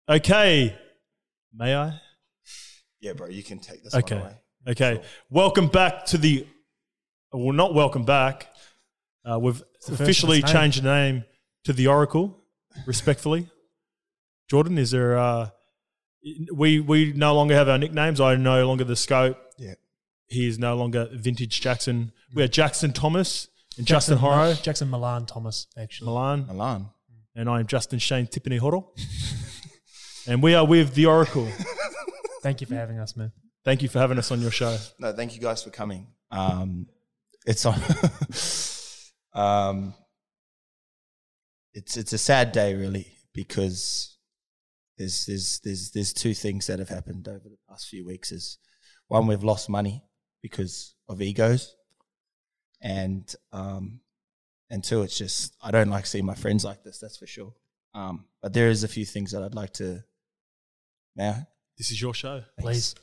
Okay. May I? Yeah, bro, you can take this Okay. one away. Okay. Sure. Welcome back to the... Well, not welcome back. We've officially changed the name to The Oracle, respectfully. Jordan, is there... We no longer have our nicknames. I no longer the Scope. Yeah. He is no longer Vintage Jackson. We are Jackson Thomas and Justin Horro. Jackson Milan Thomas, actually. Milan. And I am Justin Shane Tippany Hoddle. And we are with The Oracle. Thank you for having us, man. Thank you for having us on your show. No, thank you guys for coming. It's on. It's a sad day, really, because there's two things that have happened over the past few weeks. Is one, we've lost money because of egos, and two, it's just I don't like seeing my friends like this. That's for sure. But there is a few things that I'd like to. Now, This is your show. Please.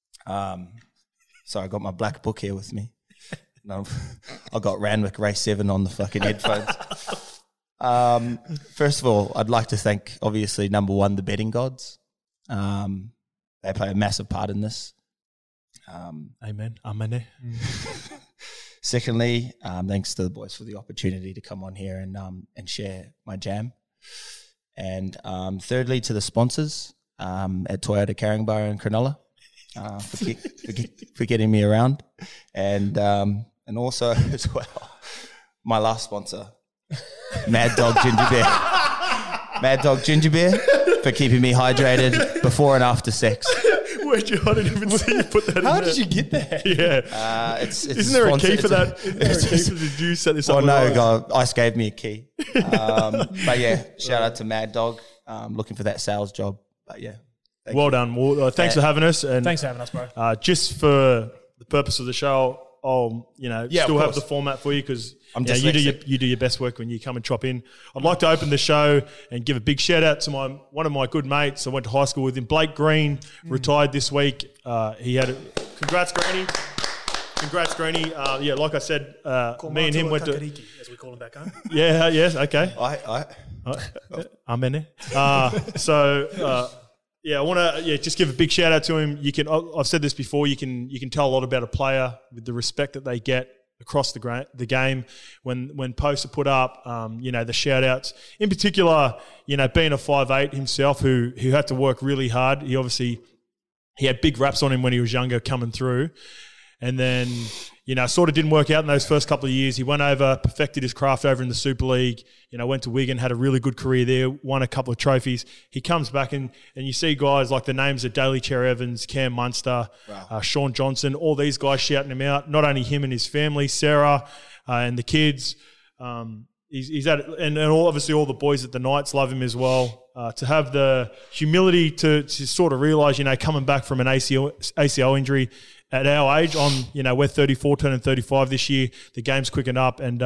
So I got my black book here with me. No, I got Randwick Race 7 on the fucking headphones. First of all, I'd like to thank, obviously, number one, the betting gods. They play a massive part in this. Amen. Amen. Secondly, thanks to the boys for the opportunity to come on here and share my jam. And thirdly, to the sponsors at Toyota Caringbah and Cronulla for getting me around. And also, as well, my last sponsor, Mad Dog Ginger Beer. Mad Dog Ginger Beer for keeping me hydrated before and after sex. Where'd you? I didn't even see you put that in there. How did you get that? Yeah. It's Isn't there a key for that? Isn't there a key for did you set this up? Well, no, God, Ice gave me a key. But yeah, shout out to Mad Dog. Looking for that sales job. But yeah. Well done. Well, thanks for having us. And Thanks for having us, bro. just for the purpose of the show, I'll still have the format for you because you do your best work when you come and chop in. I'd like to open the show and give a big shout out to one of my good mates. I went to high school with him, Blake Green, retired this week. Congrats, Greenie. Congrats, Greenie. Like I said, me and him went to... as we call him back home. Yeah, yes, okay. Amen. I want to just give a big shout out to him. I've said this before. You can tell a lot about a player with the respect that they get across the game. When posts are put up, the shout outs. In particular, being a 5'8" himself, who had to work really hard. He had big raps on him when he was younger coming through, and then sort of didn't work out in those first couple of years. He went over, perfected his craft over in the Super League, went to Wigan, had a really good career there, won a couple of trophies. He comes back and you see guys like the names of Daly Cherry Evans, Cam Munster, Sean Johnson, all these guys shouting him out, not only him and his family, Sarah and the kids. He's at it, and obviously all the boys at the Knights love him as well. To have the humility to sort of realise, coming back from an ACL injury at our age, we're 34, turning 35 this year. The game's quickened up, and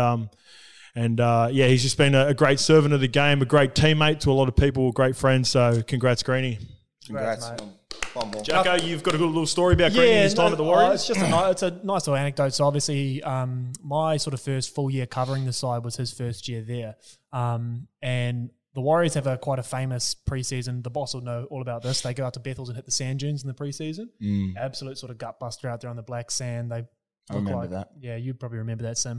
he's just been a great servant of the game, a great teammate to a lot of people, great friend. So congrats, Greenie. Congrats. One more. Jacko, you've got a good little story about Greenie and his time at the Warriors? It's a nice little anecdote. So obviously my sort of first full year covering the side was his first year there. And the Warriors have quite a famous preseason. The boss will know all about this. They go out to Bethels and hit the sand dunes in the preseason. Absolute sort of gut buster out there on the black sand. I remember that. Yeah, you'd probably remember that, Sim.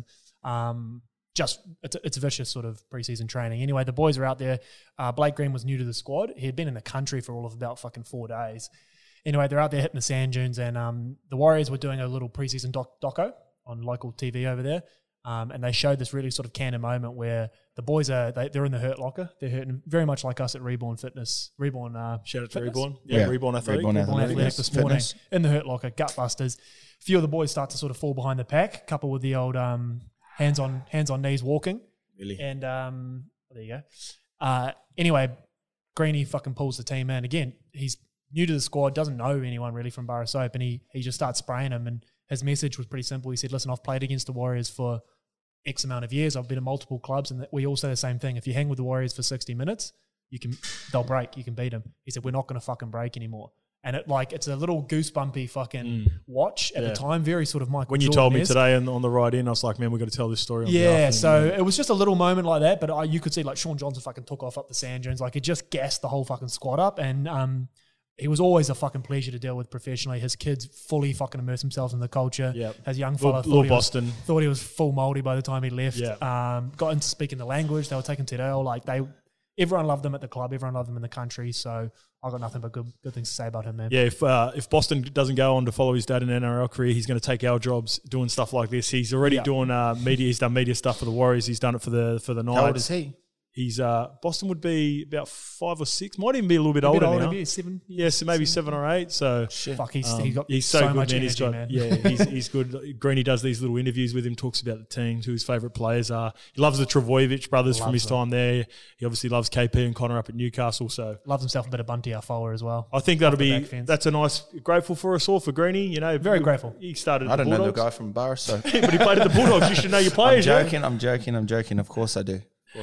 It's a vicious sort of preseason training. Anyway, the boys are out there. Blake Green was new to the squad. He had been in the country for all of about fucking 4 days. Anyway, they're out there hitting the sand dunes, and the Warriors were doing a little preseason doco on local TV over there. And they showed this really sort of candid moment where the boys they're in the hurt locker. They're hurting very much like us at Reborn Fitness. Reborn, shout out to Fitness? Reborn. Yeah, Reborn Athletic. Reborn Athletic this morning in the hurt locker, gut busters. A few of the boys start to sort of fall behind the pack, coupled with the old hands on knees walking. Really? And there you go. Anyway, Greenie fucking pulls the team in. Again, he's new to the squad, doesn't know anyone really from Borough Soap, and he just starts spraying them. And his message was pretty simple. He said, listen, I've played against the Warriors for X amount of years. I've been in multiple clubs, and we all say the same thing. If you hang with the Warriors for 60 minutes, they'll break. You can beat them. He said, we're not going to fucking break anymore. And it's a little goosebumpy fucking watch at the time, very sort of Michael When you told me today on the ride in, I was like, man, we've got to tell this story. So it was just a little moment like that, but you could see like Sean Johnson fucking took off up the sand dunes, like it just gassed the whole fucking squad up, and he was always a fucking pleasure to deal with professionally. His kids fully fucking immersed themselves in the culture. Yep. His young fella thought he was full Māori by the time he left. Yep. Got into speaking the language. They were taking Te Reo. Everyone loved him at the club. Everyone loved him in the country. So I got nothing but good things to say about him, man. Yeah, if Boston doesn't go on to follow his dad in an NRL career, he's going to take our jobs doing stuff like this. He's already doing media. He's done media stuff for the Warriors. He's done it for the Knights. How old is he? He's Boston would be about 5 or 6. Might even be a little bit older now. Maybe 7. Yeah, so maybe 7 or 8. So fuck, he's got he's so good, much man. energy, man. Yeah, he's good. Greeny does these little interviews with him, talks about the teams, who his favourite players are. He loves the Travojevic brothers from his time there. He obviously loves KP and Connor up at Newcastle. So loves himself a bit of Bunty Afoa as well. I think that's a nice, grateful for us all for Greeny. You know, very grateful. He started. I don't know the Bulldogs. guy from Burris, so But he played at the Bulldogs. You should know your players. I'm joking. Of course I do.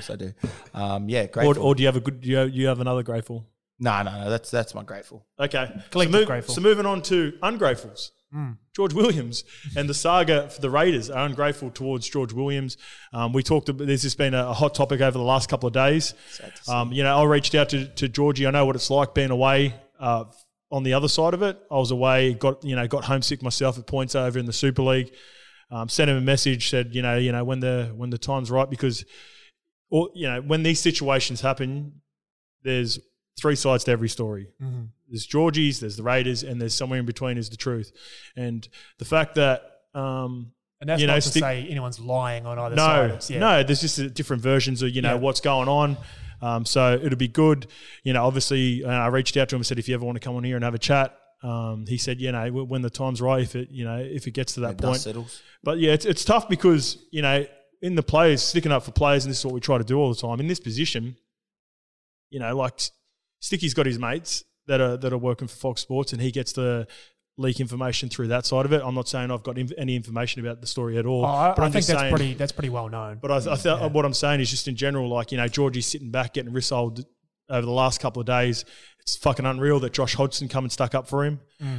Yeah, grateful. Or do you have a good? You have another grateful? No. That's my grateful. Okay, grateful. So moving on to ungratefuls. George Williams and the saga for the Raiders are ungrateful towards George Williams. We talked about there's just been a hot topic over the last couple of days. I reached out to Georgie. I know what it's like being away on the other side of it. I was away, got homesick myself at points over in the Super League. Sent him a message, said when the time's right, because when these situations happen, there's 3 sides to every story. Mm-hmm. There's Georgie's, there's the Raiders, and there's somewhere in between is the truth. And the fact that and that's not to say anyone's lying on either side. No, there's just different versions of what's going on. So it'll be good. Obviously, I reached out to him and said, if you ever want to come on here and have a chat. He said, when the time's right, if it gets to that point. Settles. But yeah, it's tough because in the players, sticking up for players, and this is what we try to do all the time. In this position, like Sticky's got his mates that are working for Fox Sports, and he gets to leak information through that side of it. I'm not saying I've got any information about the story at all. But I think that's pretty well known. But I thought what I'm saying is just in general, Georgie's sitting back getting rissoled over the last couple of days. It's fucking unreal that Josh Hodgson come and stuck up for him.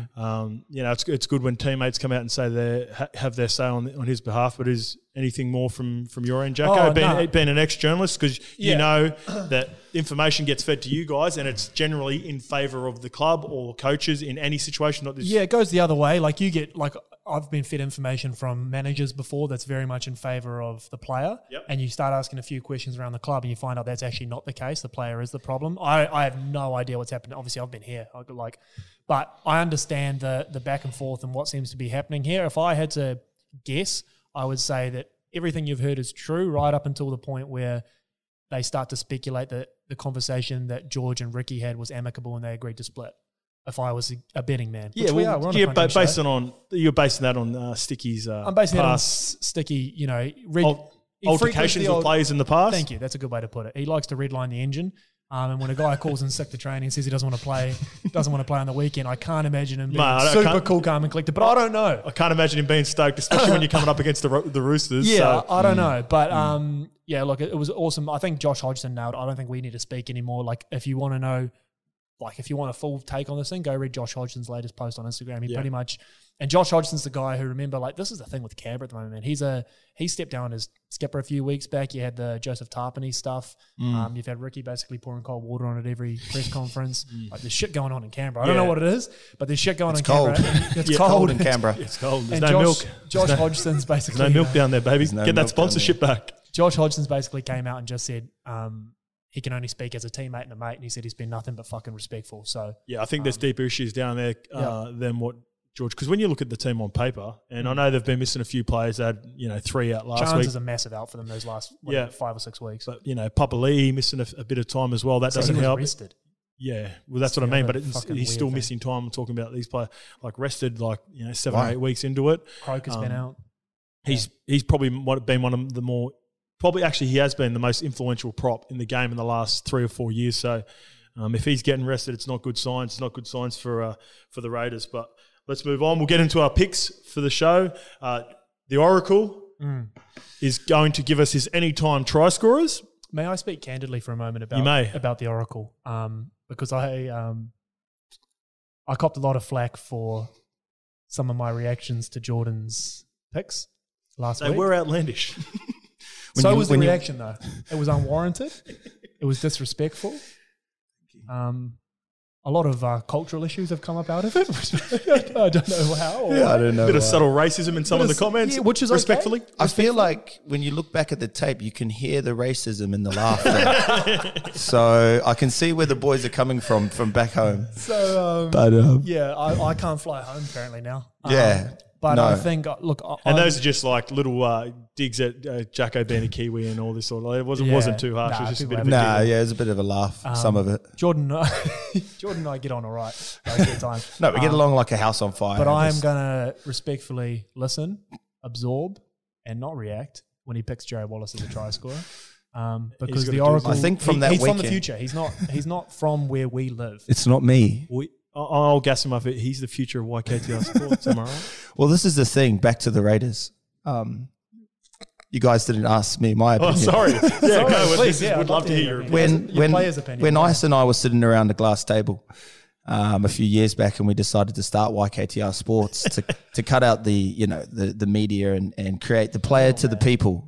It's good when teammates come out and say they have their say on his behalf. But is anything more from your end, Jacko? Being an ex-journalist, because you know that information gets fed to you guys, and it's generally in favour of the club or coaches in any situation. Not this. Yeah, it goes the other way. Like you get I've been fed information from managers before that's very much in favour of the player, and you start asking a few questions around the club and you find out that's actually not the case. The player is the problem. I have no idea what's happening. Obviously, I've been here, but I understand the back and forth and what seems to be happening here. If I had to guess, I would say that everything you've heard is true right up until the point where they start to speculate that the conversation that George and Ricky had was amicable and they agreed to split. If I was a betting man, yeah, but you're basing that on Sticky's. I'm basing that on Sticky. Altercations with players in the past. Thank you. That's a good way to put it. He likes to redline the engine. And when a guy calls in sick to training and says he doesn't want to play on the weekend, I can't imagine him being super cool, calm and collected. But I don't know. I can't imagine him being stoked, especially when you're coming up against the Roosters. Yeah, so. I don't know. But look, it was awesome. I think Josh Hodgson nailed it. I don't think we need to speak anymore. If you want to know, if you want a full take on this thing, go read Josh Hodgson's latest post on Instagram. He pretty much, and Josh Hodgson's the guy who, remember, this is the thing with Canberra at the moment, man. He stepped down as skipper a few weeks back. You had the Joseph Tarpany stuff. You've had Ricky basically pouring cold water on it every press conference. There's shit going on in Canberra. I don't know what it is, but there's shit going on in Canberra. It's cold in Canberra. It's cold. There's no milk. Josh Hodgson's basically... There's no milk down there, baby. Get that sponsorship back. Josh Hodgson's basically came out and just said... he can only speak as a teammate and a mate, and he said he's been nothing but fucking respectful. So yeah, I think there's deeper issues down there than what George. Because when you look at the team on paper, and I know they've been missing a few players. They had 3 out last week. Chance is a massive out for them those last 5 or 6 weeks. But Papa Lee missing a bit of time as well. That doesn't help. Rested. Yeah, well, that's what I mean. But he's still missing time. I'm talking about these players rested 7 or 8 weeks into it. Croker's been out. He's probably been one of the more. Probably actually he has been the most influential prop in the game in the last 3 or 4 years. So if he's getting rested, it's not good signs. It's not good signs for the Raiders. But let's move on. We'll get into our picks for the show. The Oracle is going to give us his anytime try scorers. May I speak candidly for a moment about the Oracle? Because I copped a lot of flack for some of my reactions to Jordan's picks last They week. were outlandish. So was the reaction, though. It was unwarranted. It was disrespectful. A lot of cultural issues have come up out of it. I don't know how. Yeah, I don't know. Bit of subtle racism in some of the comments, yeah, which is respectfully. okay. I feel like when you look back at the tape, you can hear the racism in the laughter. So I can see where the boys are coming from back home. So, yeah, I can't fly home apparently now. Yeah. But No. I think, look, And those are just like little digs at Jacko being a Kiwi and all this sort of. It wasn't too harsh. Nah, it was just a people bit of a Nah, giggle. yeah, it's a bit of a laugh, some of it. Jordan and I get on all right. Most of the time. No, we get along like a house on fire. But I am going to respectfully listen, absorb, and not react when he picks Jared Wallace as a try scorer. Because gotta the do Oracle, I think from that he's from the weekend- future. He's not from where we live. It's not me. I'll gas him up. He's the future of YKTR sports. Am I right? Well, this is the thing. Back to the Raiders. You guys didn't ask me my Oh, opinion. sorry. Yeah, go. Please, We'd I'd love to hear your opinion. Your player's opinion. When Ice and I were sitting around the glass table a few years back, and we decided to start YKTR Sports to cut out the media and create the player to the people.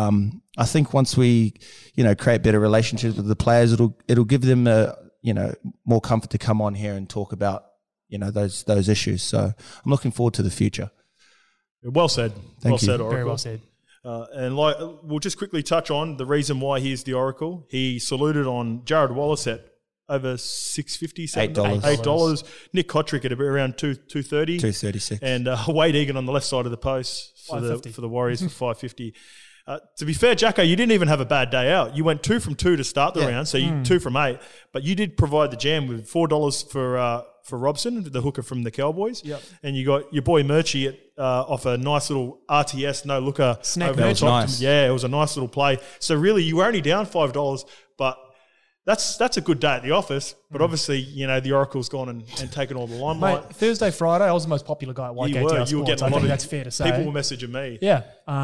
I think once we create better relationships with the players, it'll give them more comfort to come on here and talk about those issues. So I'm looking forward to the future. Well said. Thank well you. said, Oracle. Very well said. And we'll just quickly touch on the reason why he is the Oracle. He saluted on Jared Wallace at over $6.50, $8. Nick Kotrick at around $2.30. $2.36. And Wade Egan on the left side of the post for the Warriors for $5.50. To be fair, Jacko, you didn't even have a bad day out. You went 2 from 2 to start the round, so you 2 from 8. But you did provide the jam with $4 for Robson, the hooker from the Cowboys. Yep. And you got your boy Murchie off a nice little RTS no looker. Snack over the Murchie. top. Nice. Yeah, it was a nice little play. So really, you were only down $5, but that's a good day at the office. But obviously, the Oracle's gone and taken all the limelight. Mate, Thursday, Friday, I was the most popular guy at YKTR You were Sports. getting I a lot think of that's fair to say. People were messaging me. Yeah.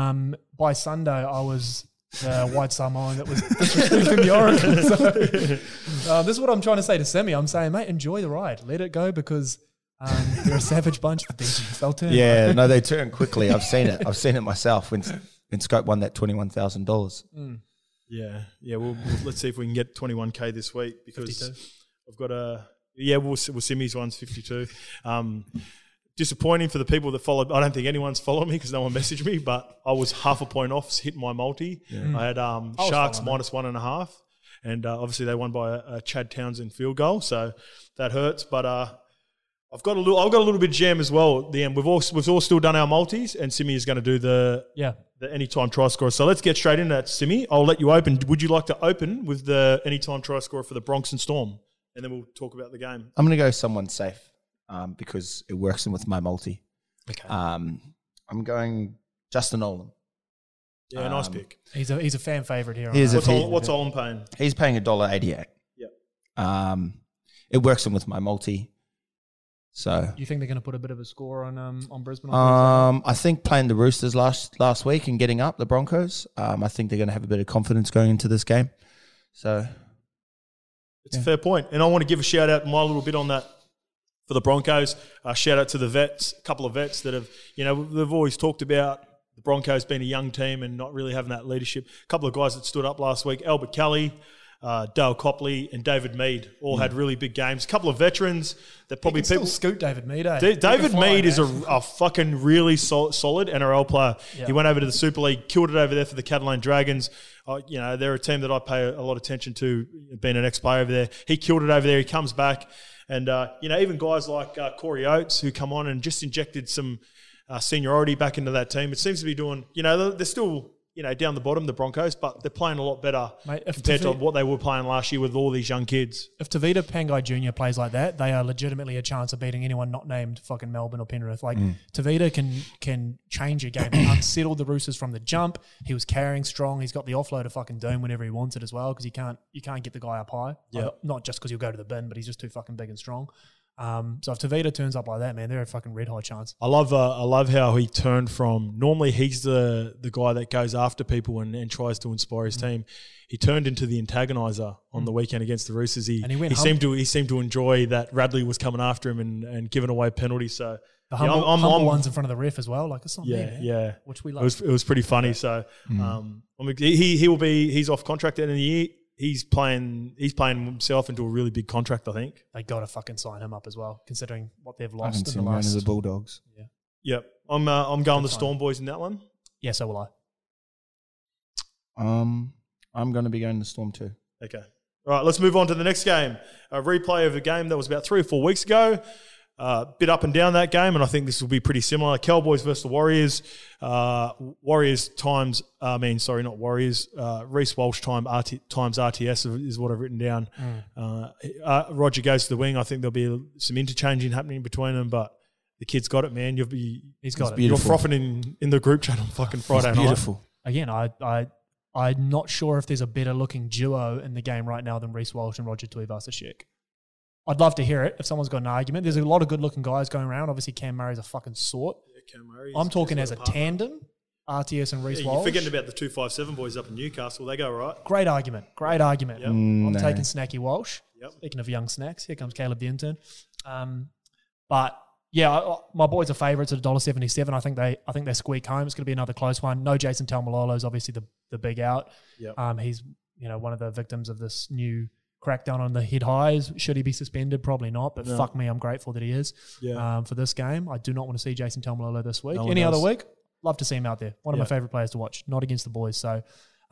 By Sunday, I was the white Samoan that was disrespecting the Oracle. So, this is what I'm trying to say to Semi. I'm saying, mate, enjoy the ride. Let it go because they're a savage bunch, the DJs. They'll turn. Yeah, no, they turn quickly. I've seen it. I've seen it myself when Scope won that $21,000. Yeah. Well, let's see if we can get 21K this week because 52. I've got Simi's one's 52. Disappointing for the people that followed. I don't think anyone's followed me because no one messaged me, but I was half a point off hitting my multi. I had Sharks -1.5, and obviously they won by a Chad Townsend field goal, so that hurts. But I've got a little bit of jam as well at the end. We've all still done our multis, and Simi is going to do the anytime try scorer. So let's get straight into that, Simi. I'll let you open. Would you like to open with the anytime try scorer for the Bronx and Storm, and then we'll talk about the game. I'm going to go someone safe because it works in with my multi. Okay. I'm going Justin Olam. Yeah, nice pick. He's a fan favourite here. What's Olin paying? He's paying $1.88. Yep. It works in with my multi. So You think they're going to put a bit of a score on Brisbane? I think playing the Roosters last week and getting up the Broncos, I think they're going to have a bit of confidence going into this game. So It's a fair point. And I want to give a shout out my little bit on that for the Broncos. Shout out to the vets, a couple of vets that have, they've always talked about the Broncos being a young team and not really having that leadership. A couple of guys that stood up last week, Albert Kelly, Dale Copley and David Mead all had really big games. A couple of veterans that probably people scoot David Mead. David Mead is a fucking really solid NRL player. Yeah. He went over to the Super League, killed it over there for the Catalan Dragons. They're a team that I pay a lot of attention to, being an ex-player over there. He killed it over there. He comes back. And, even guys like Corey Oates who come on and just injected some seniority back into that team. It seems to be doing, they're still, down the bottom, the Broncos, but they're playing a lot better compared to what they were playing last year with all these young kids. If Tavita Pangai Jr. plays like that, they are legitimately a chance of beating anyone not named fucking Melbourne or Penrith. Tavita can change a game. He unsettled the Roosters from the jump. He was carrying strong. He's got the offload of fucking Doom whenever he wants it as well because you can't get the guy up high. Yeah. Not just because he'll go to the bin, but he's just too fucking big and strong. So if Tavita turns up like that, man, they're a fucking red hot chance. I love how he turned from, normally he's the guy that goes after people and tries to inspire his team. He turned into the antagonizer on the weekend against the Roosters. He seemed to enjoy that Radley was coming after him and giving away penalties. So the humble ones in front of the ref as well. Like, it's not me, man. Yeah. Which we love. It was pretty funny. So he's off contract at the end of the year. He's playing himself into a really big contract, I think. They got to fucking sign him up as well, considering what they've I lost can in see the him going last. to the Bulldogs. Yeah. Yep. I'm going the Good Storm boys in that one. Yeah, so will I. I'm going to be going to Storm too. Okay. All right, let's move on to the next game. A replay of a game that was about 3 or 4 weeks ago. Bit up and down that game, and I think this will be pretty similar. Cowboys versus the Warriors. Warriors times, not Warriors. Reece Walsh times RTS is what I've written down. Roger goes to the wing. I think there'll be some interchanging happening between them, but the kid's got it, man. He's got it. You're frothing in the group chat on fucking Friday night. Beautiful. Again, I'm not sure if there's a better looking duo in the game right now than Reece Walsh and Roger Tuivasa-Sheck. I'd love to hear it if someone's got an argument. There's a lot of good looking guys going around. Obviously, Cam Murray's a fucking sort. Yeah, Cam Murray. I'm talking as a tandem, RTS and Reece Walsh. You're forgetting about the 257 boys up in Newcastle. They go all right. Great argument. Yep. I'm taking Snacky Walsh. Yep. Speaking of young snacks, here comes Caleb the intern. But yeah, my boys are favourites at $1.77. I think they squeak home. It's going to be another close one. No Jason Taumalolo is obviously the big out. Yep. He's one of the victims of this new crackdown on the head highs. Should he be suspended? Probably not. But fuck me, I'm grateful that he is. Yeah. For this game, I do not want to see Jason Taumalolo this week. No Any does. other week, love to see him out there. One of my favourite players to watch. Not against the boys. So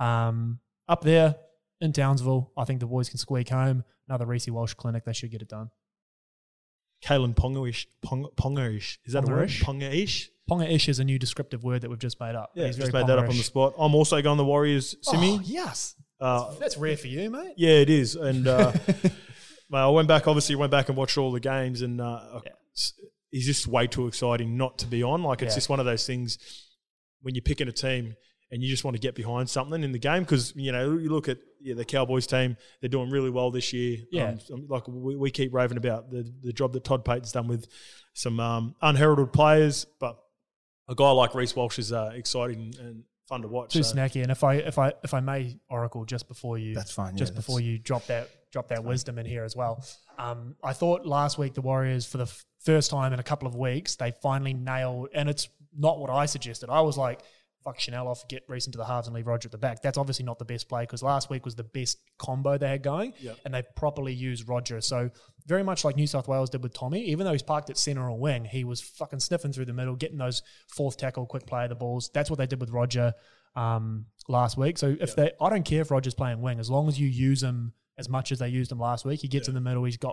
up there in Townsville, I think the boys can squeak home. Another Reece Walsh clinic. They should get it done. Kalen Ponga-ish. Is that a word? Ponga-ish? Ponga-ish is a new descriptive word that we've just made up. Yeah, He's just very made that up on the Ponga-ish. spot. I'm also going the Warriors, Simi. Oh, yes. That's rare for you, mate. Yeah, it is. And mate, I went back and watched all the games, and he's just way too exciting not to be on. Like, it's just one of those things when you're picking a team and you just want to get behind something in the game because, you look at the Cowboys team, they're doing really well this year. Yeah. Like we keep raving about the job that Todd Payton's done with some unheralded players, but a guy like Reece Walsh is exciting and fun to watch. Too snacky. And if I may, Oracle, just before you, That's fine. before you drop that wisdom in here as well. I thought last week the Warriors, for the first time in a couple of weeks, they finally nailed, and it's not what I suggested. I was like, fuck Chanel off, get Reece into the halves and leave Roger at the back. That's obviously not the best play because last week was the best combo they had going, and they properly used Roger. So very much like New South Wales did with Tommy, even though he's parked at centre or wing, he was fucking sniffing through the middle, getting those fourth tackle, quick play of the balls. That's what they did with Roger last week. So I don't care if Roger's playing wing, as long as you use him as much as they used him last week. He gets in the middle, he's got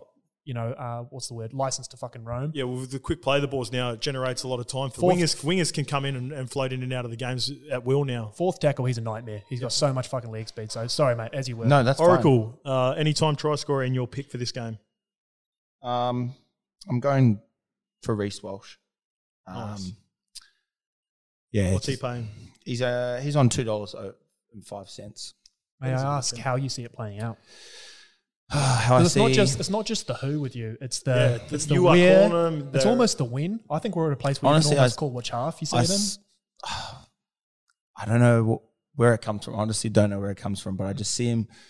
license to fucking roam. Yeah, well, with the quick play the balls now, it generates a lot of time for wingers can come in and float in and out of the games at will now. Fourth tackle, he's a nightmare. He's got so much fucking leg speed. So sorry, mate, as you were. No, that's Oracle, anytime try scorer in your pick for this game? I'm going for Reece Walsh. Nice. Yeah. What's he paying? He's on $2.05. May I ask how you see it playing out? How I It's see. not just the who with you. It's the you where. are calling them. It's almost the when. I think we're at a place where Honestly, you can almost call which half you see it in. I don't know where it comes from. I honestly don't know where it comes from, but I just see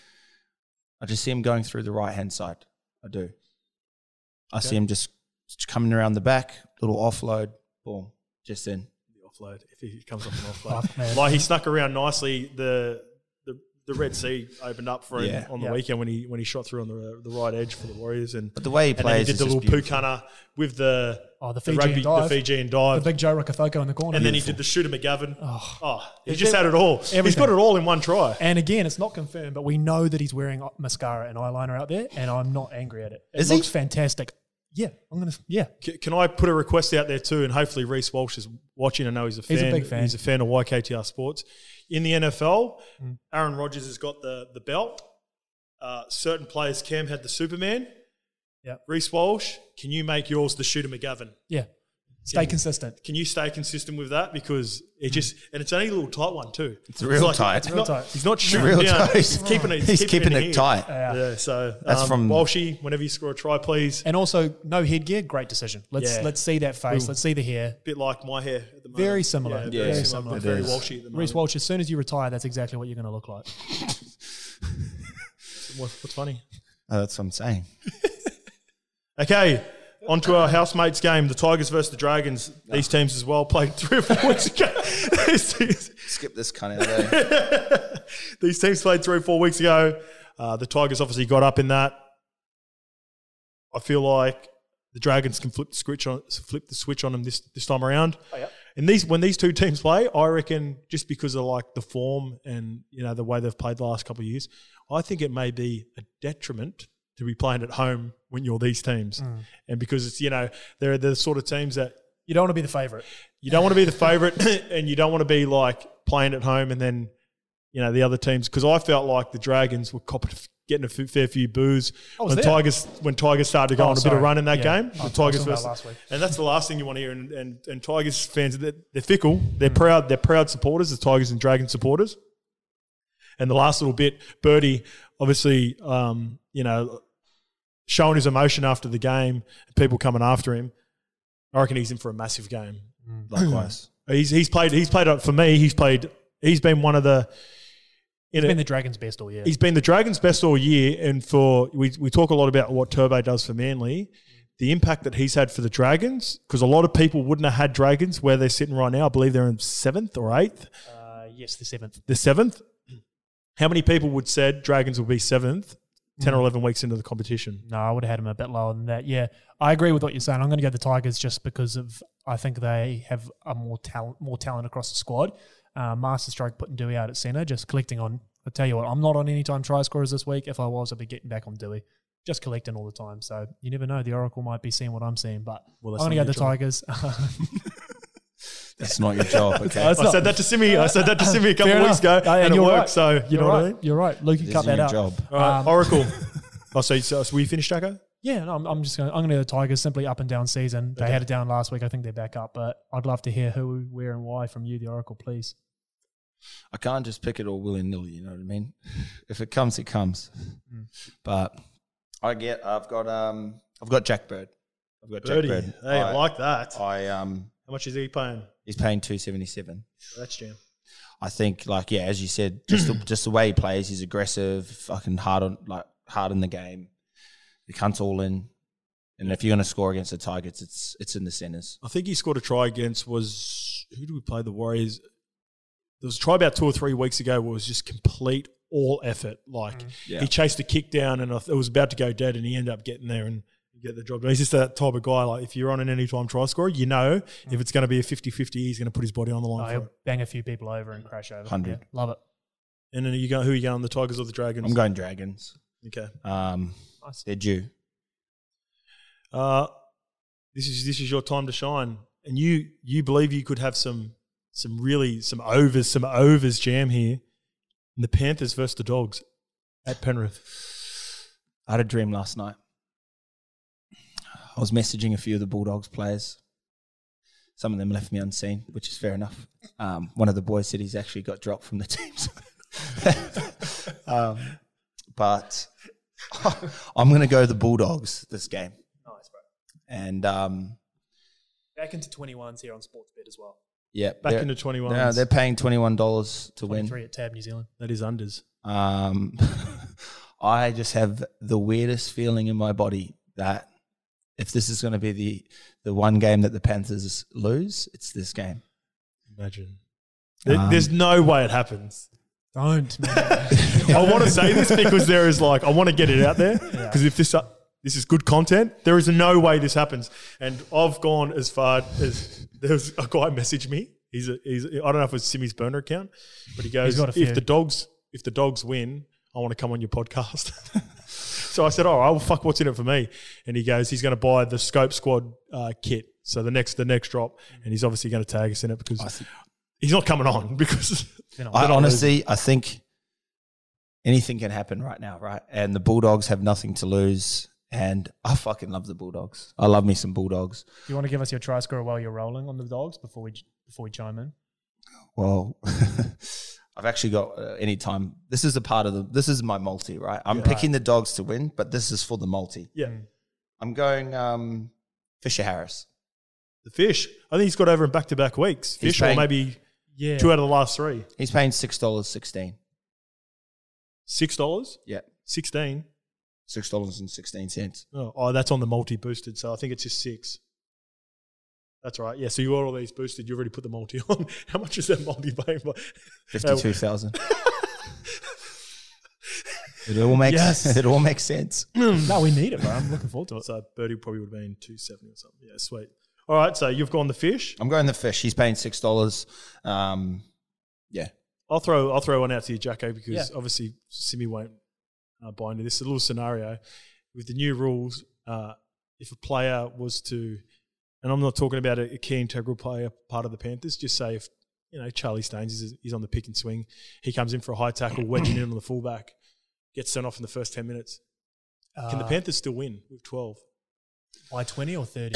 him going through the right hand side. I do. I see him just coming around the back, little offload, boom, just in. The offload, if he comes off an offload. Fuck, man. Like, he snuck around nicely. The Red Sea opened up for him on the weekend when he shot through on the right edge for the Warriors, But the way he plays, and then he did the little poo-cunner with the Fijian dive. the Fijian dive, The big Joe Rokafoko in the corner. and then he did the Shooter McGavin. He It's just had it all. everything. He's got it all in one try. And again, it's not confirmed, but we know that he's wearing mascara and eyeliner out there, and I'm not angry at it. It Is he? looks fantastic. Yeah, Can I put a request out there too? And hopefully Reece Walsh is watching. I know he's a fan. He's a big fan. He's a fan of YKTR Sports. In the NFL, Aaron Rodgers has got the belt. Certain players, Cam had the Superman. Yep. Reece Walsh, can you make yours the Shooter McGavin? Yeah. Stay consistent. Can you stay consistent with that? Because it just, and it's only a little tight one too. It's real tight. It's Real not, tight. He's not shooting real down. tight. He's keeping it. He's keeping in it here. tight. Yeah. So That's from- Walshy. Whenever you score a try, please. And also, no headgear, great decision. Let's see that face. Ooh. Let's see the hair. Bit like my hair at the moment. Very similar. Yeah, Very very similar. similar. It Very is. Walshy at the moment. Reece Walsh, as soon as you retire, that's exactly what you're going to look like. What's funny? That's what I'm saying. Okay, on to our housemates game, the Tigers versus the Dragons. These teams as well played 3 or 4 weeks ago. Skip this kind of day. These teams played 3 or 4 weeks ago. The Tigers obviously got up in that. I feel like the Dragons can flip the switch on them this time around. Oh, yeah. And when these two teams play, I reckon just because of like the form and the way they've played the last couple of years, I think it may be a detriment to be playing at home when you're these teams. And because it's they're the sort of teams that You don't want to be the favourite. you don't want to be the favourite and you don't want to be like playing at home and then the other teams, because I felt like the Dragons were getting a fair few boos when Tigers started to go on a bit of run in that game. The Tigers versus last week. and that's the last thing you want to hear. And Tigers fans, they're fickle. They're proud. They're proud supporters. The Tigers and Dragons supporters. And the last little bit, Birdie, obviously, showing his emotion after the game, people coming after him. I reckon he's in for a massive game. Likewise. He's played up for me. He's been one of the. He's been the Dragons' best all year. He's been the Dragons' best all year, and we talk a lot about what Turbo does for Manly. The impact that he's had for the Dragons, because a lot of people wouldn't have had Dragons where they're sitting right now. I believe they're in 7th or 8th. Yes, the 7th. The 7th. How many people would said Dragons will be 7th 10 or 11 weeks into the competition? No, I would have had him a bit lower than that. Yeah, I agree with what you're saying. I'm going to go the Tigers just because of I think they have a more talent across the squad. Masterstroke putting Dewey out at centre, just collecting on. I'll tell you what, I'm not on anytime try scorers this week. If I was, I'd be getting back on Dewey. Just collecting all the time. So you never know. The Oracle might be seeing what I'm seeing, but I'm going to go the Tigers. That's not your job, okay? I said that to Simi. I said that to Simi a couple of weeks ago, and it worked. Right. So you know what I mean. You're right. Luke, you cut that out. Job. All right, Oracle. So we finished, Jacko? Yeah, no, I'm going to go the Tigers. Simply up and down season. They had it down last week. I think they're back up, but I'd love to hear who, where, and why from you, the Oracle, please. I can't just pick it all willy-nilly, you know what I mean? If it comes, it comes. But I've got Jack Bird. I've got Birdie. Jack Bird. Hey, I like that. How much is he paying? He's paying $277. That's jam. I think, as you said, just the way he plays, he's aggressive, fucking hard in the game. The cunt's all in. And if you're going to score against the Tigers, it's in the centres. I think he scored a try against who did we play? The Warriors. There was a try about 2 or 3 weeks ago where it was just complete all effort. He chased a kick down and it was about to go dead and he ended up getting there and get the job done. He's just that type of guy. Like if you're on an anytime try scorer, if it's going to be a 50-50, he's going to put his body on the line. He'll bang a few people over and crash over. 100. Yeah, love it. And then who are you going, the Tigers or the Dragons? I'm going Dragons. Okay. Nice. They're due. This is your time to shine. And you believe you could have some overs jam here in the Panthers versus the Dogs at Penrith. I had a dream last night. I was messaging a few of the Bulldogs players. Some of them left me unseen, which is fair enough. One of the boys said he's actually got dropped from the team. But I'm going to go the Bulldogs this game. Nice, bro. And back into 21s here on Sportsbet as well. yeah, Back into 21. No, they're paying $21 to win. 23 at Tab New Zealand. That is unders. I just have the weirdest feeling in my body that if this is going to be the one game that the Panthers lose, it's this game. Imagine. There's no way it happens. Don't, man. I want to say this because there is I want to get it out there because if this is good content, there is no way this happens. And I've gone as far as there was a guy messaged me. He's I don't know if it's Simi's burner account, but he goes, if the dogs win, I want to come on your podcast. So I said, all right, well, fuck, what's in it for me? And he goes, he's going to buy the Scope Squad kit. So the next drop, and he's obviously going to tag us in it because he's not coming on because I think anything can happen right now, right? And the Bulldogs have nothing to lose. And I fucking love the Bulldogs. I love me some Bulldogs. Do you want to give us your try score while you're rolling on the Dogs before we chime in? Well, I've actually got any time. This is this is my multi, right? I'm picking the Dogs to win, but this is for the multi. Yeah. I'm going Fisher Harris. The Fish. I think he's got over in back-to-back weeks. Fish or maybe 2 out of the last 3. He's paying $6.16. $6? Yeah. 16. $6.16. Oh, that's on the multi-boosted, so I think it's just 6. That's right. Yeah, so you got all these boosted. You already put the multi on. How much is that multi paying? 52,000. It all makes sense. No, we need it, bro. I'm looking forward to it. So Birdie probably would have been 270 or something. Yeah, sweet. All right, so you've gone the Fish. I'm going the Fish. He's paying $6. Yeah. I'll throw one out to you, Jacko, because obviously Simi won't buy into this. A little scenario with the new rules. If a player was to, and I'm not talking about a key integral player part of the Panthers, just say if Charlie Staines is on the pick and swing, he comes in for a high tackle, wedging in on the fullback, gets sent off in the first 10 minutes. Can the Panthers still win with 12? By 20 or 30?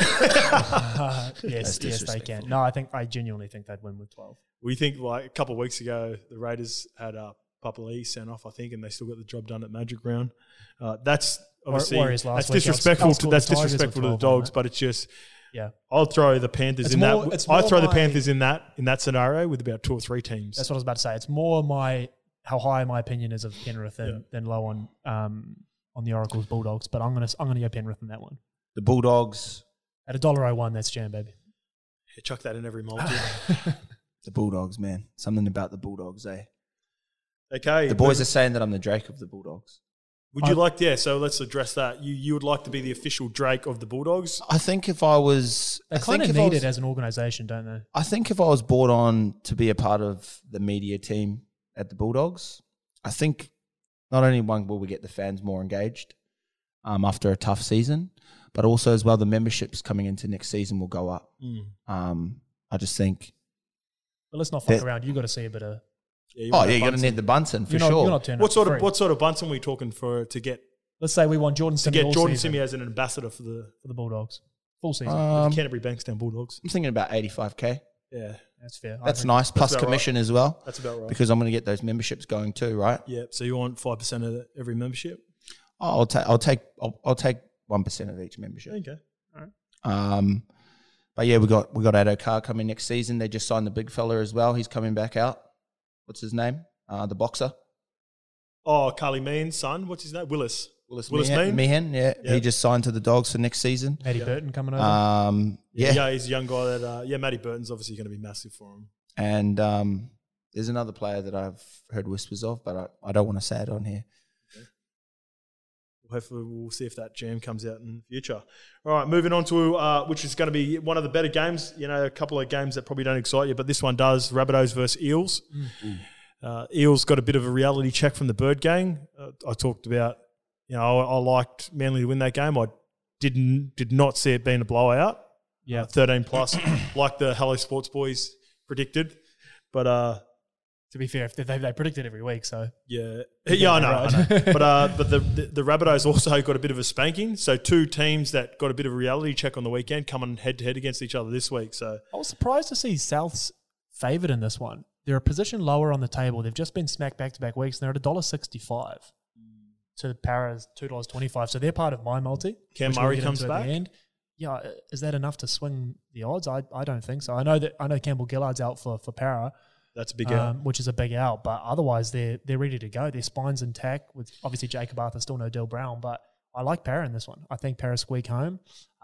Yes, they can. No, I genuinely think they'd win with 12. We think like a couple of weeks ago, the Raiders had Papali'i sent off, I think, and they still got the job done at Magic Round. That's obviously that's disrespectful to the Dogs, but it's just I'll throw the Panthers in that. I throw the Panthers in that scenario with about 2 or 3 teams. That's what I was about to say. It's more how high my opinion is of Penrith than low on the Oracles Bulldogs, but I'm gonna go Penrith in that one. The Bulldogs at $1.01. That's jam, baby. Yeah, chuck that in every multi. The Bulldogs, man. Something about the Bulldogs, eh? Okay. The boys are saying that I'm the Drake of the Bulldogs. Would you like? Yeah. So let's address that. You would like to be the official Drake of the Bulldogs? I think if I was, they kind of need it as an organisation, don't they? I think if I was brought on to be a part of the media team at the Bulldogs, I think not only will we get the fans more engaged after a tough season, but also as well the memberships coming into next season will go up. I just think. But let's not fuck around. You got to see a bit of. You're going to need the Bunsen for sure. You're not turning what sort of Bunsen are we talking to get? Let's say we want Jordan Simi. To get Jordan Simi as an ambassador for the Bulldogs full season. The Canterbury Bankstown Bulldogs. I'm thinking about $85,000. Yeah, that's fair. That's nice. Plus commission as well. That's about right. Because I'm going to get those memberships going too, right? Yeah. So you want 5% of every membership? I'll take 1% of each membership. Okay. All right. But yeah, we got Ado Carr coming next season. They just signed the big fella as well. He's coming back out. What's his name? The boxer. Oh, Carly Meehan's son. What's his name? Willis Meehan. Yeah. He just signed to the Dogs for next season. Matty Burton coming over. Yeah, he's a young guy that. Matty Burton's obviously going to be massive for him. And there's another player that I've heard whispers of, but I don't want to say it on here. Hopefully we'll see if that jam comes out in the future. All right, moving on to which is going to be one of the better games. A couple of games that probably don't excite you, but this one does. Rabbitohs versus Eels. Eels got a bit of a reality check from the Bird Gang. I talked about, I liked Manly to win that game. I did not see it being a blowout. 13 plus, like the Hello Sports boys predicted. But to be fair, they predict it every week, so I know. But the Rabbitohs also got a bit of a spanking. So 2 teams that got a bit of a reality check on the weekend coming head to head against each other this week. So I was surprised to see South's favoured in this one. They're a position lower on the table. They've just been smacked back-to-back weeks, and they're at $1.65 to Para's $2.25. So they're part of my multi. Cam Murray comes back. Yeah, is that enough to swing the odds? I don't think so. I know Campbell Gillard's out for Para. That's a big out. Which is a big out. But otherwise, they're ready to go. Their spine's intact with obviously Jacob Arthur, still no Dill Brown. But I like Para in this one. I think Para squeak home.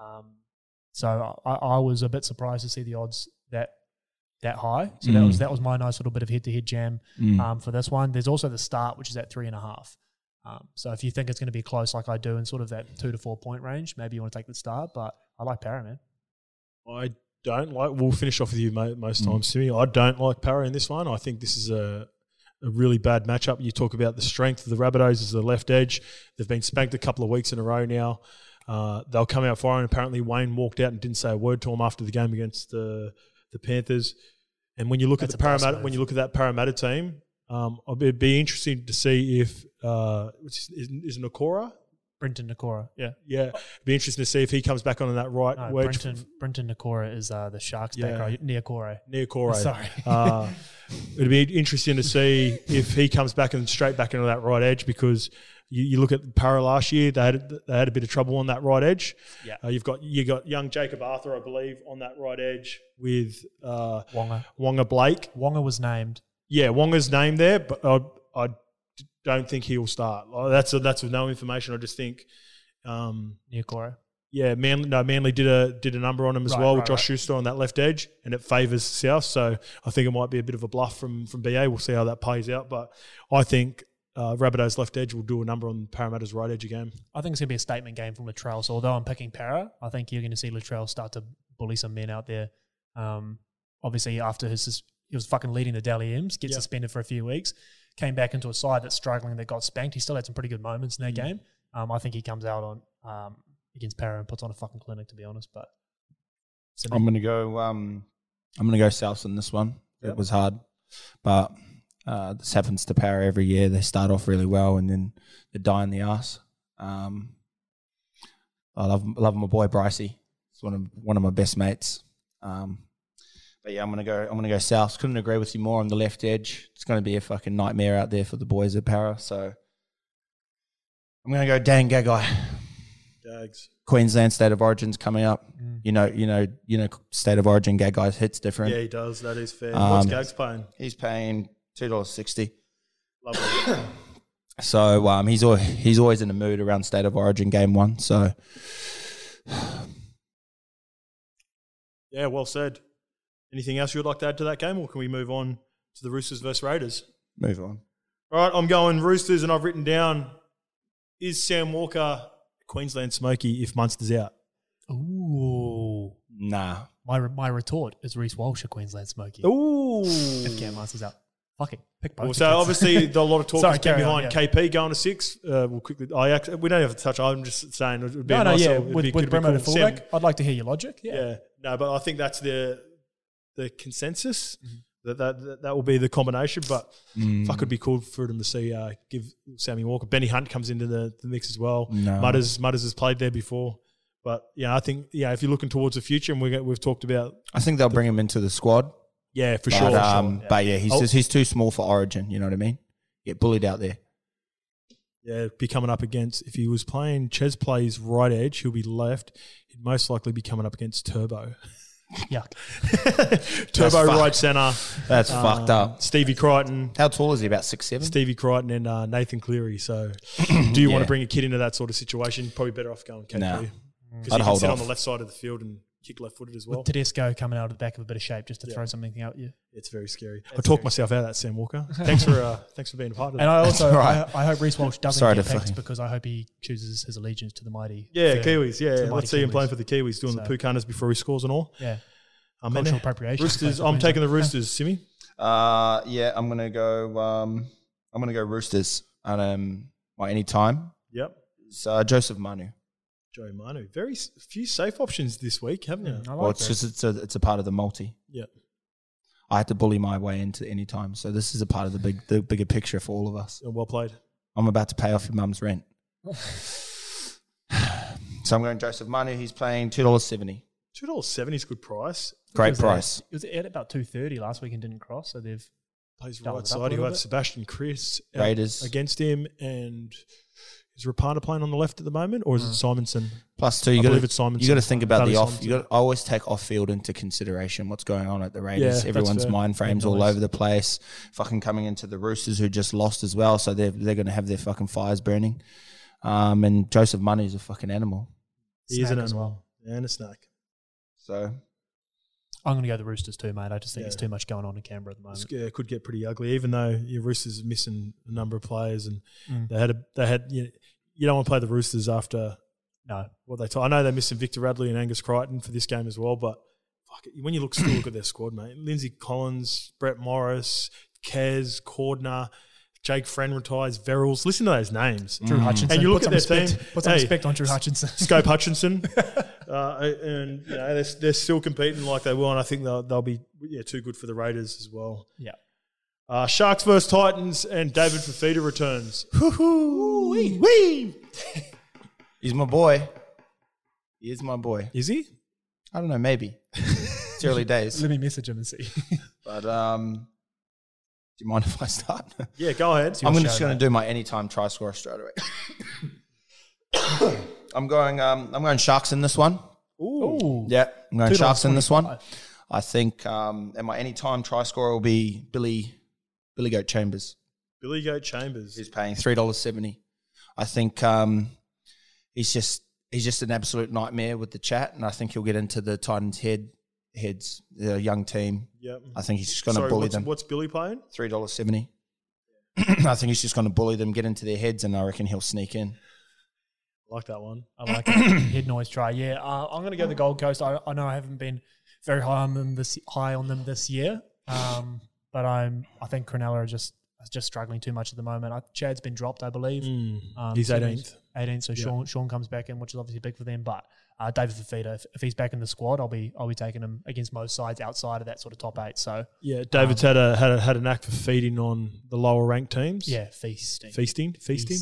So I was a bit surprised to see the odds that high. So that was my nice little bit of head-to-head jam for this one. There's also the start, which is at 3.5. So if you think it's going to be close like I do in sort of that 2 to 4 point range, maybe you want to take the start. But I like Para, man. I don't like. We'll finish off with you most times, Simi. I don't like Para in this one. I think this is a really bad matchup. You talk about the strength of the Rabbitohs as the left edge. They've been spanked a couple of weeks in a row now. They'll come out firing. Apparently, Wayne walked out and didn't say a word to him after the game against the Panthers. And when you look at that Parramatta team, it'd be interesting to see if is Nakora. Brenton Nakora. Yeah. Yeah, be interesting to see if he comes back on that right No, wedge. Brenton Nakora is the Sharks back row. Niokore. Niokore. Sorry. It'd be interesting to see if he comes back and straight back into that right edge, because you look at Para last year, they had a bit of trouble on that right edge. Yeah. You got young Jacob Arthur, I believe, on that right edge with Wonga Blake. Wonga was named. Yeah, Wonga's named there, but I don't think he'll start. That's with no information. I just think Niokore. Yeah, Manly did a number on him as well with Josh Schuster on that left edge, and it favours South. So I think it might be a bit of a bluff from BA. We'll see how that plays out. But I think Rabbitoh's left edge will do a number on Parramatta's right edge again. I think it's going to be a statement game from Latrell. So although I'm picking Para, I think you're going to see Latrell start to bully some men out there. Obviously, after he was fucking leading the Dally M's, gets suspended for a few weeks, came back into a side that's struggling, that got spanked. He still had some pretty good moments in that game. I think he comes out on against Para and puts on a fucking clinic, to be honest. But I'm gonna go South in this one. Yep. It was hard, but this happens to Para every year. They start off really well and then they die in the arse. I love my boy Brycey. He's one of my best mates. But yeah, I'm gonna go South. Couldn't agree with you more on the left edge. It's gonna be a fucking nightmare out there for the boys at Para. So I'm gonna go Dan Gagai. Dags. Queensland State of Origin's coming up. You know, State of Origin Gagai's hits different. Yeah, he does. That is fair. What's Gags paying? He's paying $2.60. Lovely. So he's always in the mood around State of Origin game one. So yeah, well said. Anything else you would like to add to that game, or can we move on to the Roosters versus Raiders? Move on. All right, I'm going Roosters, and I've written down, is Sam Walker Queensland Smoky if Munster's out? Ooh. Nah. My retort is Reece Walsh a Queensland Smoky. Ooh. If Cam Munster's out. Fuck it. Pick both. Well, so obviously a lot of talk has been behind KP going to 6. We'll quickly. We don't have to touch. I'm just saying it would be nice. With Bremo to fullback, I'd like to hear your logic. Yeah. No, but I think that's the consensus. That will be the combination. But fuck, it'd be cool for them to see give Sammy Walker. Benny Hunt comes into the mix as well. No. Mudders has played there before. But I think if you're looking towards the future, and we've talked about, I think they'll bring him into the squad. Yeah, for sure. But yeah, he's too small for Origin. You know what I mean? Get bullied out there. Yeah, be coming up against, if he was playing Ches plays right edge, he'll be left. He'd most likely be coming up against Turbo. Yuck. Turbo right centre. That's fucked up. Stevie Crichton. How tall is he? About 6'7"? Stevie Crichton and Nathan Cleary. So do you want to bring a kid into that sort of situation? Probably better off going KP. No. Because he can sit on the left side of the field and kick left-footed as well. With Tedesco coming out of the back of a bit of shape just to throw something out at you. It's very scary. I talked myself out of that, Sam Walker. Thanks for being a part of that. And I also I hope Reece Walsh doesn't get picked, you. because I hope he chooses his allegiance to the mighty. Kiwis. Yeah, let's see him playing for the Kiwis, doing the Pukanas before he scores and all. Yeah. Cultural appropriation. Roosters. I'm taking the Roosters, Simi. Yeah, I'm gonna go Roosters at any time. Yep. It's Joseph Manu. Joe Manu. Very few safe options this week, haven't you? Well, it's just it's a part of the multi. Yeah. I had to bully my way into any time, so this is a part of the bigger picture for all of us. Well played. I'm about to pay off your mum's rent. So I'm going Joseph Manu. He's paying $2.70. $2.70 is a good price. Great price. It was at about 2.30 last week and didn't cross, so they've plays right side. He'll have Sebastian Chris Raiders against him, and is Rapana playing on the left at the moment, or is it Simonson? Plus two, I believe it's Simonson. You got to think about the off. Simonson. I always take off field into consideration. What's going on at the Raiders? Yeah, everyone's mind frames all over the place. Fucking coming into the Roosters, who just lost as well, so they're going to have their fucking fires burning. And Joseph Manu's a fucking animal. He is an animal as well, and a snack. So I'm going to go the Roosters too, mate. I just think there's too much going on in Canberra at the moment. It could get pretty ugly, even though your Roosters are missing a number of players, and they had. You don't want to play the Roosters after what they. I know they're missing Victor Radley and Angus Crichton for this game as well, but fuck it, when you still look at their squad, mate, Lindsay Collins, Brett Morris, Kez, Cordner, Jake Friend retires, Verrills. Listen to those names. Drew Hutchinson. And you look at their team. Put some respect on Drew Hutchinson. Scope Hutchinson. And they're still competing like they will, and I think they'll be too good for the Raiders as well. Yeah. Sharks versus Titans, and David Fafita returns. Wee. He's my boy. He is my boy. Is he? I don't know, maybe. It's early days. Let me message him and see. But do you mind if I start? Yeah, go ahead. I'm just going to do my anytime try scorer straight away. I'm going Sharks in this one. Ooh. Yeah, I'm going Sharks in this one. $2.25. I think and my anytime try scorer will be Billy Goat Chambers. Billy Goat Chambers. He's paying $3.70. I think he's just an absolute nightmare with the chat, and I think he'll get into the Titans heads, the young team. Yep. I think he's just going to bully them. What's Billy paying? $3.70. I think he's just going to bully them, get into their heads, and I reckon he'll sneak in. I like that one. I like it. Head noise try. Yeah, I'm going to go the Gold Coast. I know I haven't been very high on them this year, but I think Cronulla are just struggling too much at the moment. Chad's been dropped, I believe. He's 18th. 18th, so Sean comes back in, which is obviously big for them. But David Fafita, if he's back in the squad, I'll be taking him against most sides outside of that sort of top 8. So yeah, David's had a knack for feeding on the lower ranked teams. yeah, feasting. Feeding,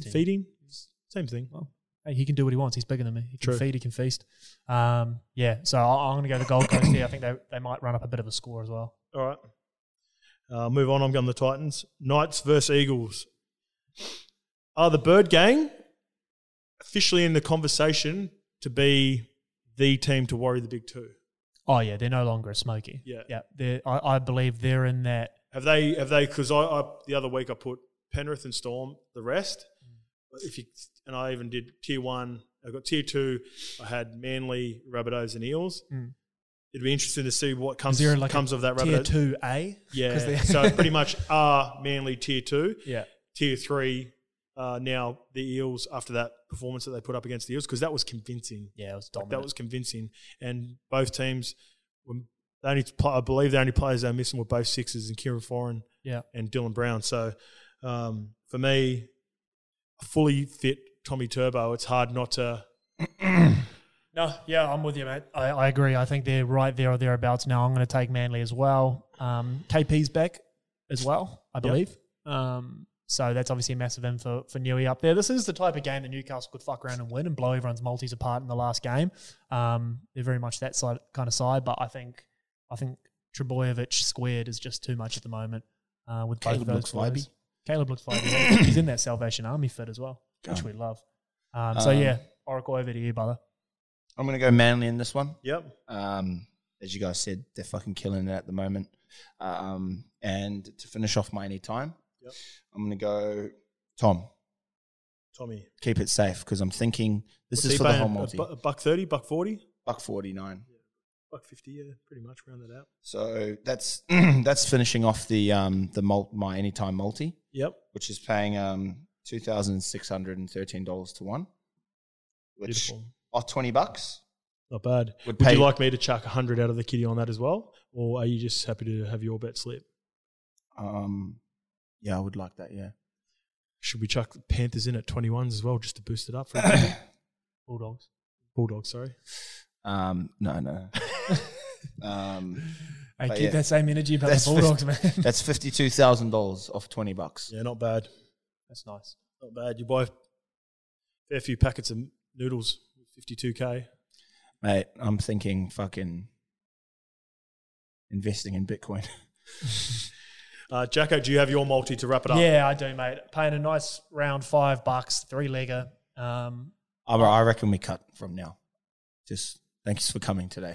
same thing. Well, hey, he can do what he wants. He's bigger than me. He can True. feed. He can feast. Yeah, so I'm going to go the Gold Coast here. I think they might run up a bit of a score as well. All right. Move on. I'm going the Titans. Knights versus Eagles. Are the Bird Gang officially in the conversation to be the team to worry the Big Two? Oh yeah, they're no longer a smoky. Yeah. I believe they're in that. Have they? Because I the other week I put Penrith and Storm the rest. And I even did tier 1. I got tier 2. I had Manly, Rabbitohs, and Eels. It'd be interesting to see what comes of that tier Rabbitohs. 2A. Yeah, so pretty much Manly tier 2. Yeah. Tier 3. Now the Eels after that performance that they put up against the Eels, because that was convincing. Yeah, it was dominant. That was convincing, and both teams. I believe the only players they were missing were both Sixers and Kieran Foran and Dylan Brown. So for me, a fully fit Tommy Turbo, it's hard not to. No, yeah, I'm with you, mate. I agree. I think they're right there or thereabouts now. I'm going to take Manly as well. KP's back as well, I believe. So that's obviously a massive in for Newey up there. This is the type of game that Newcastle could fuck around and win and blow everyone's multis apart in the last game. They're very much that kind of side, but I think Trebojevic squared is just too much at the moment. With Caleb both looks those guys. vibey. Caleb looks vibey. He's in that Salvation Army fit as well, which we love. So yeah, Oracle over to you, brother. I'm going to go Manly in this one. Yep. As you guys said, they're fucking killing it at the moment. And to finish off my anytime, I'm going to go Tommy. Keep it safe, because I'm thinking this What's is he for the paying? whole multi. $1.30, $1.40, $1.49. $1.50. Yeah, pretty much round that out. So that's that's finishing off the my anytime multi. Yep. Which is paying $2,613 to 1. Which Beautiful. off $20. Not bad. Would you like me to chuck 100 out of the kitty on that as well, or are you just happy to have your bet slip? Yeah, I would like that. Yeah. Should we chuck the Panthers in at 21s as well, just to boost it up for Bulldogs? Sorry. No. Hey, keep that same energy about the Bulldogs, man. That's $52,000 off $20. Yeah, not bad. That's nice. Not bad. You buy a fair few packets of noodles, 52K. Mate, I'm thinking fucking investing in Bitcoin. Jacko, do you have your multi to wrap it up? Yeah, I do, mate. Paying a nice round $5, 3-legger. I reckon we cut from now. Just thanks for coming today.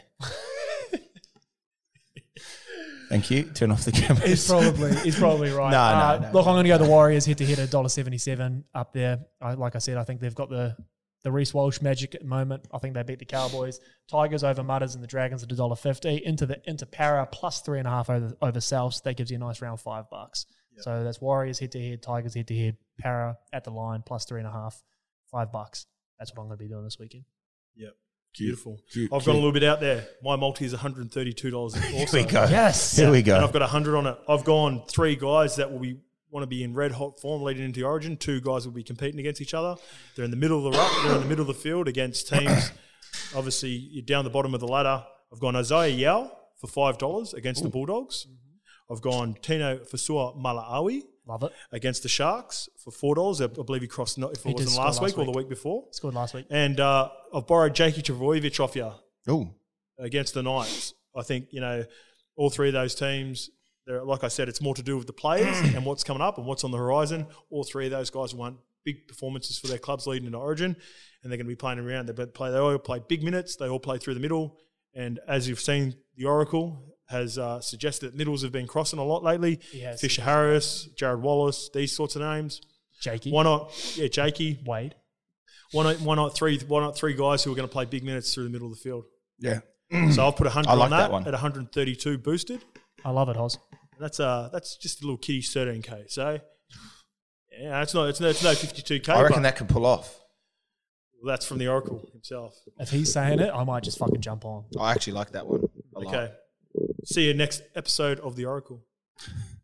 Thank you. Turn off the camera. He's probably right. No. Look, I'm going to go the Warriors head-to-head at $1.77 up there. Like I said, I think they've got the Reece Walsh magic at the moment. I think they beat the Cowboys. Tigers over Mutters and the Dragons at $1.50. Into Para plus 3.5 over South. That gives you a nice round $5. Yep. So that's Warriors head-to-head, Tigers head-to-head, Para at the line plus 3.5, $5. That's what I'm going to be doing this weekend. Yep. Beautiful. I've got a little bit out there. My multi is $132 also. Here we go. Yes. Here we go. And I've got 100 on it. I've gone 3 guys that want to be in red hot form leading into the Origin. 2 guys will be competing against each other. They're in the middle of the ruck. They're in the middle of the field against teams. Obviously, you're down the bottom of the ladder. I've gone Isaiah Yao for $5 against the Bulldogs. Mm-hmm. I've gone Tino Fasua Malaawi Love it. against the Sharks for $4. I believe he crossed, if He it did wasn't score last week last or the week. week before. Scored last week. And I've borrowed Jakey Travojevic off you Oh, against the Knights. I think, all three of those teams, like I said, it's more to do with the players and what's coming up and what's on the horizon. All three of those guys want big performances for their clubs leading into Origin, and they're going to be playing around. They all play big minutes. They all play through the middle. And as you've seen, the Oracle has suggested that middles have been crossing a lot lately. Yes, Fisher Harris, Jared Wallace, these sorts of names. Jakey. Why not? Yeah, Jakey. Wade. Why not three guys who are going to play big minutes through the middle of the field? yeah. So I'll put 100 I like on that that one. at 132 boosted. I love it, Hoz. That's just a little kitty 13k. So yeah, it's no 52k. I reckon but that can pull off. that's from the Oracle himself. If he's saying it, I might just fucking jump on. I actually like that one a lot. Okay. See you next episode of the Oracle.